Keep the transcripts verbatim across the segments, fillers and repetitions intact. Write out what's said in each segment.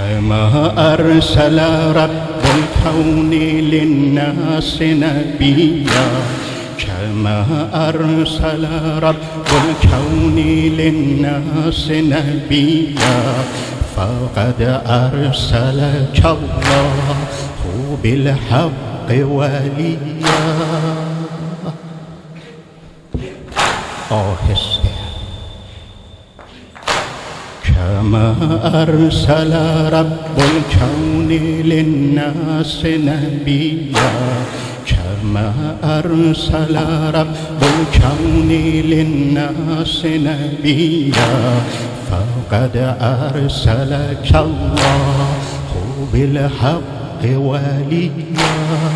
كما أرسل رب الكون للناس نبيا كما أرسل رب الكون للناس نبيا فقد أرسلك الله بالحق وليا. آهسته. كما أرسل رب الكون للناس نبيا كما أرسل رب الكون للناس نبيا فقد أرسلك الله بالحق وليا.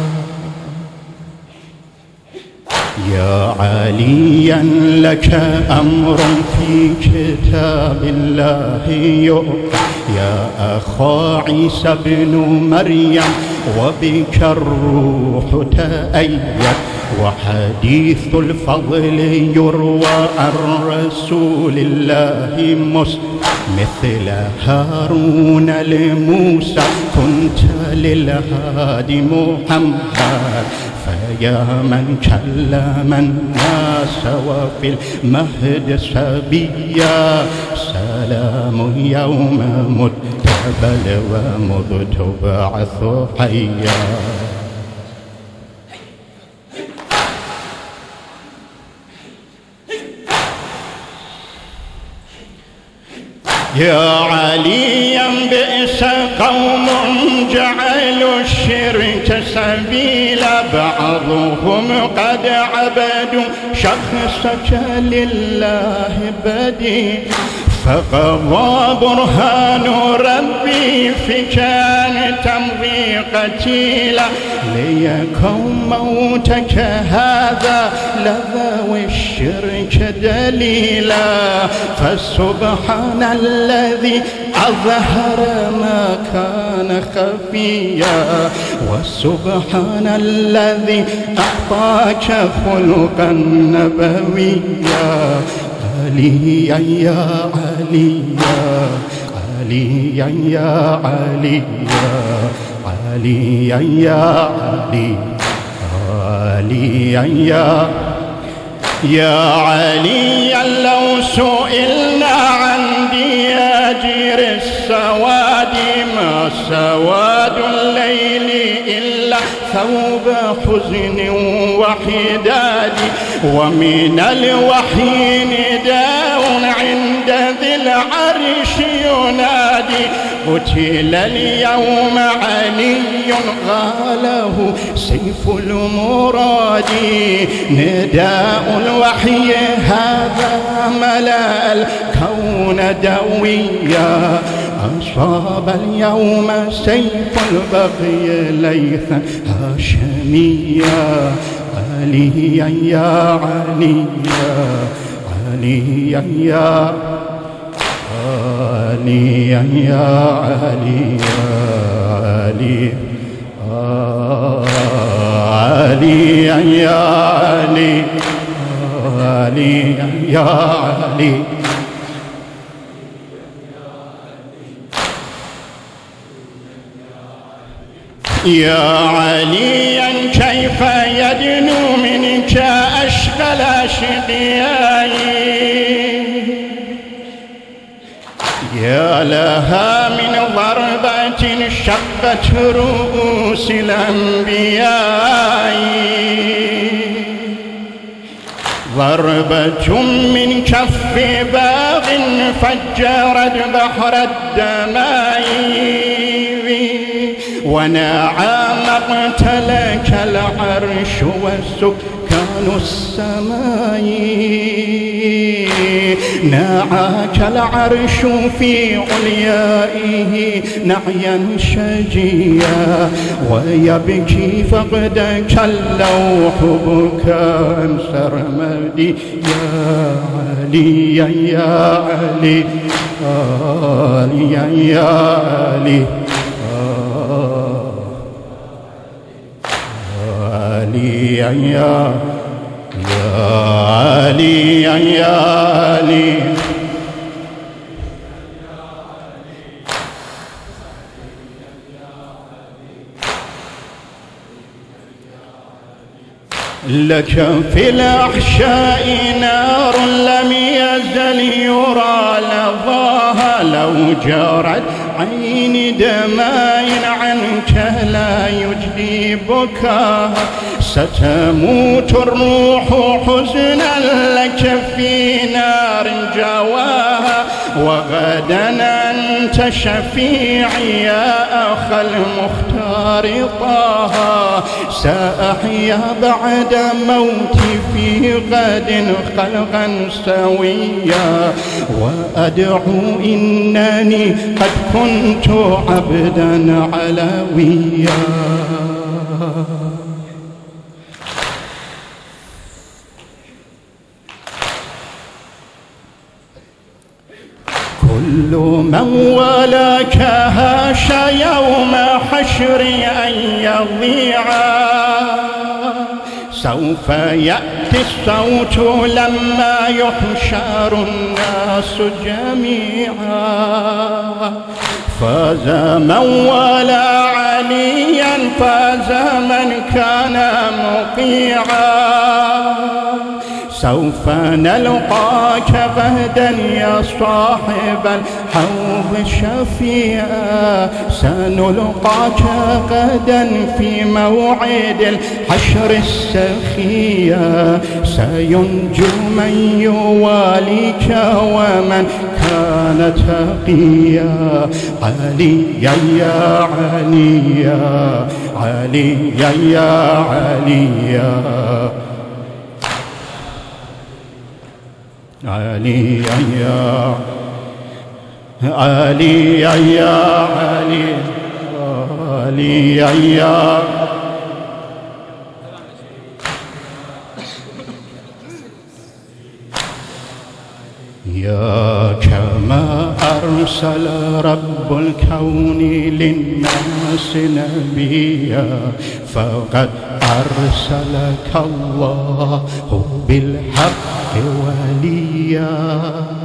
يا عليا لك أمر في كتاب الله يؤتى يا أخا عيسى بن مريم وبك الروح تأيد وحديث الفضل يروى عن رسول الله مسلم مثل هارون لموسى كنت للهادي محمد فيا من كلم الناس وفي المهد سبيا سلام يوم مت بل ومذ تبعث حيا. يا عليا بئس قوم جعلوا الشرك سبيلا بعضهم قد عبدوا شخصك لله بديل فقضى برهان ربي في كان تمضي قتيلا ليكون موتك هذا لذوي الشرك دليلا فسبحان الذي أظهر ما كان خفيا وسبحان الذي أعطاك خلقا نبويا. عليا يا عليا عليا يا عليا عليا يا علي عليا يا يا عليا لو سئلنا عن دياجير السواد ما سواد الليل إلا ثوب حزن وحداد ومن الوحي نداء عند ذي العرش ينادي قتل اليوم علي غاله سيف المراد نداء الوحي هذا ملأ الكون دويا أصاب اليوم سيف البغي ليثا هاشميا. عليا يا عليا عليا يا عليا يا عليا علي عليا يا علي عليا يا علي يا عليا كيف يدنو منك أشغل شقياي يا لها من ضربة شقت رؤوس الأنبياء ضربة من كف باغ فجرت بحر الدماء ونعى مقتلك العرش وسكان السماء نعاك العرش في عليائه نعيا شجيا ويبكي فقدك اللوح بكاء سرمدي يا علي يا علي علي يا علي علي يا علي يا علي لك في الأحشاء نار لم يزل يرى لظاها، لو جرت عيني دماء عنك لا يجدي بكاها. ستموت الروح حزنا لك في نار جواها، وغدا أنت شفيعي يا أخا المختار طه. سأحيا بعد موتي في غد خلقا سويا، وأدعو إنني قد كنت عبدا علويا. كل من ولاك هاشا يوم حشري أن يضيعا، سوف يأتي الصوت لما يحشر الناس جميعا. فاز من والى عليا، فاز من كان مطيعا. سوف نلقاك غدا يا صاحب الحوض شفيعا، سنلقاك غدا في موعد الحشر السخيا. سينجو من يواليك ومن كان تقيا. عليا يا عليا، عليا يا عليا، علي يا علي يا علي، علي يا يا كما أرسل رب الكون للناس نبيا، فقد أرسلك الله بالحق وليا.